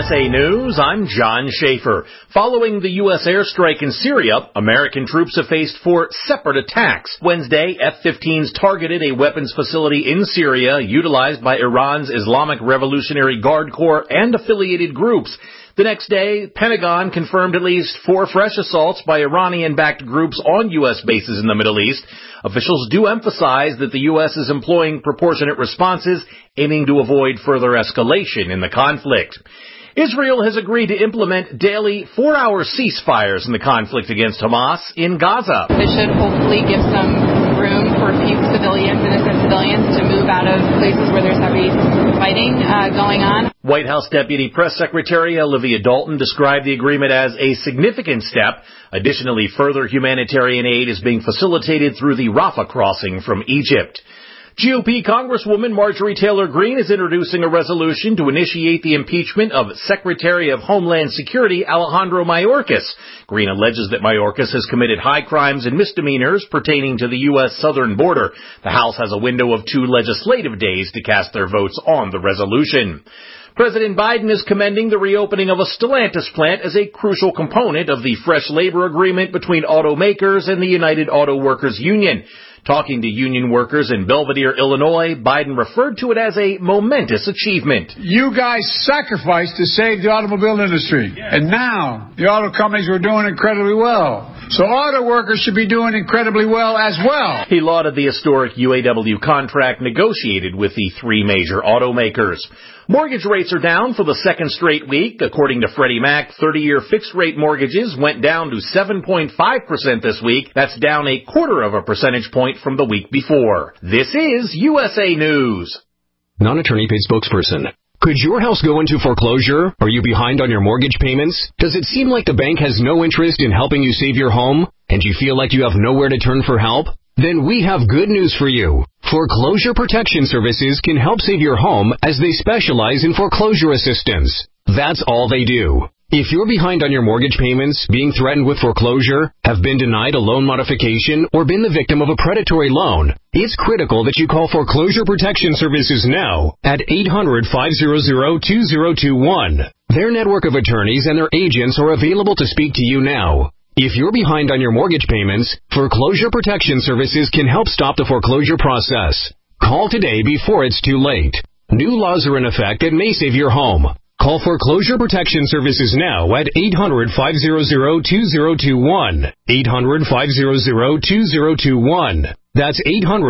USA News, I'm John Schaefer. Following the U.S. airstrike in Syria, American troops have faced 4 separate attacks. Wednesday, F-15s targeted a weapons facility in Syria utilized by Iran's Islamic Revolutionary Guard Corps and affiliated groups. The next day, Pentagon confirmed at least 4 fresh assaults by Iranian-backed groups on U.S. bases in the Middle East. Officials do emphasize that the U.S. is employing proportionate responses, aiming to avoid further escalation in the conflict. Israel has agreed to implement daily 4-hour ceasefires in the conflict against Hamas in Gaza. This should hopefully give some room for innocent civilians to move out of places where there's heavy fighting going on. White House Deputy Press Secretary Olivia Dalton described the agreement as a significant step. Additionally, further humanitarian aid is being facilitated through the Rafah crossing from Egypt. GOP Congresswoman Marjorie Taylor Greene is introducing a resolution to initiate the impeachment of Secretary of Homeland Security Alejandro Mayorkas. Greene alleges that Mayorkas has committed high crimes and misdemeanors pertaining to the U.S. southern border. The House has a window of 2 legislative days to cast their votes on the resolution. President Biden is commending the reopening of a Stellantis plant as a crucial component of the fresh labor agreement between automakers and the United Auto Workers Union. Talking to union workers in Belvidere, Illinois, Biden referred to it as a momentous achievement. You guys sacrificed to save the automobile industry, and now the auto companies were doing incredibly well. So auto workers should be doing incredibly well as well. He lauded the historic UAW contract negotiated with the 3 major automakers. Mortgage rates are down for the second straight week. According to Freddie Mac, 30-year fixed-rate mortgages went down to 7.5% this week. That's down 0.25 percentage point from the week before. This is USA News. Non-attorney paid spokesperson. Could your house go into foreclosure? Are you behind on your mortgage payments? Does it seem like the bank has no interest in helping you save your home? And you feel like you have nowhere to turn for help? Then we have good news for you. Foreclosure Protection Services can help save your home as they specialize in foreclosure assistance. That's all they do. If you're behind on your mortgage payments, being threatened with foreclosure, have been denied a loan modification, or been the victim of a predatory loan, it's critical that you call Foreclosure Protection Services now at 800-500-2021. Their network of attorneys and their agents are available to speak to you now. If you're behind on your mortgage payments, Foreclosure Protection Services can help stop the foreclosure process. Call today before it's too late. New laws are in effect that may save your home. Call Foreclosure Protection Services now at 800-500-2021. 800-500-2021. That's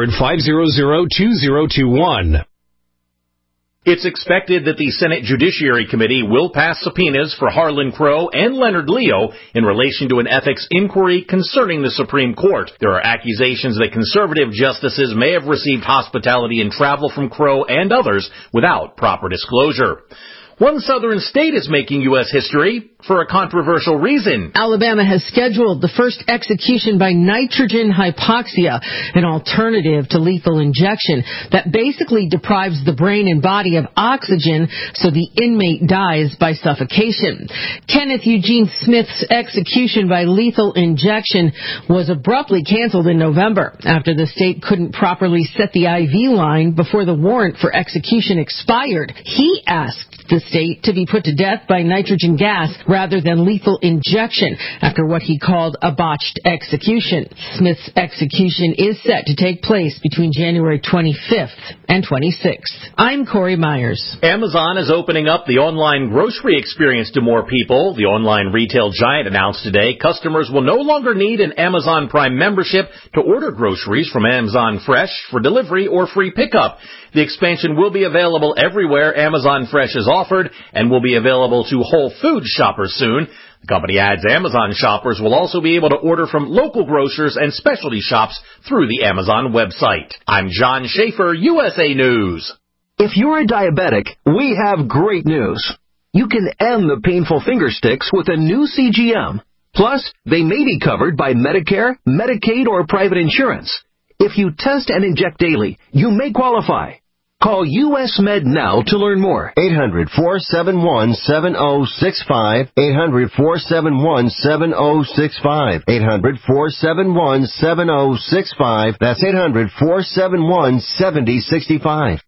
800-500-2021. It's expected that the Senate Judiciary Committee will pass subpoenas for Harlan Crow and Leonard Leo in relation to an ethics inquiry concerning the Supreme Court. There are accusations that conservative justices may have received hospitality and travel from Crow and others without proper disclosure. One southern state is making U.S. history for a controversial reason. Alabama has scheduled the first execution by nitrogen hypoxia, an alternative to lethal injection that basically deprives the brain and body of oxygen so the inmate dies by suffocation. Kenneth Eugene Smith's execution by lethal injection was abruptly canceled in November after the state couldn't properly set the IV line before the warrant for execution expired. He asked the state to be put to death by nitrogen gas rather than lethal injection after what he called a botched execution. Smith's execution is set to take place between January 25th and 26th. I'm Corey Myers. Amazon is opening up the online grocery experience to more people. The online retail giant announced today customers will no longer need an Amazon Prime membership to order groceries from Amazon Fresh for delivery or free pickup. The expansion will be available everywhere Amazon Fresh is offered and will be available to Whole Foods shoppers soon. The company adds Amazon shoppers will also be able to order from local grocers and specialty shops through the Amazon website. I'm John Schaefer, USA News. If you're a diabetic, we have great news. You can end the painful finger sticks with a new CGM. Plus, they may be covered by Medicare, Medicaid, or private insurance. If you test and inject daily, you may qualify. Call US Med now to learn more. 800-471-7065. 800-471-7065. 800-471-7065. That's 800-471-7065.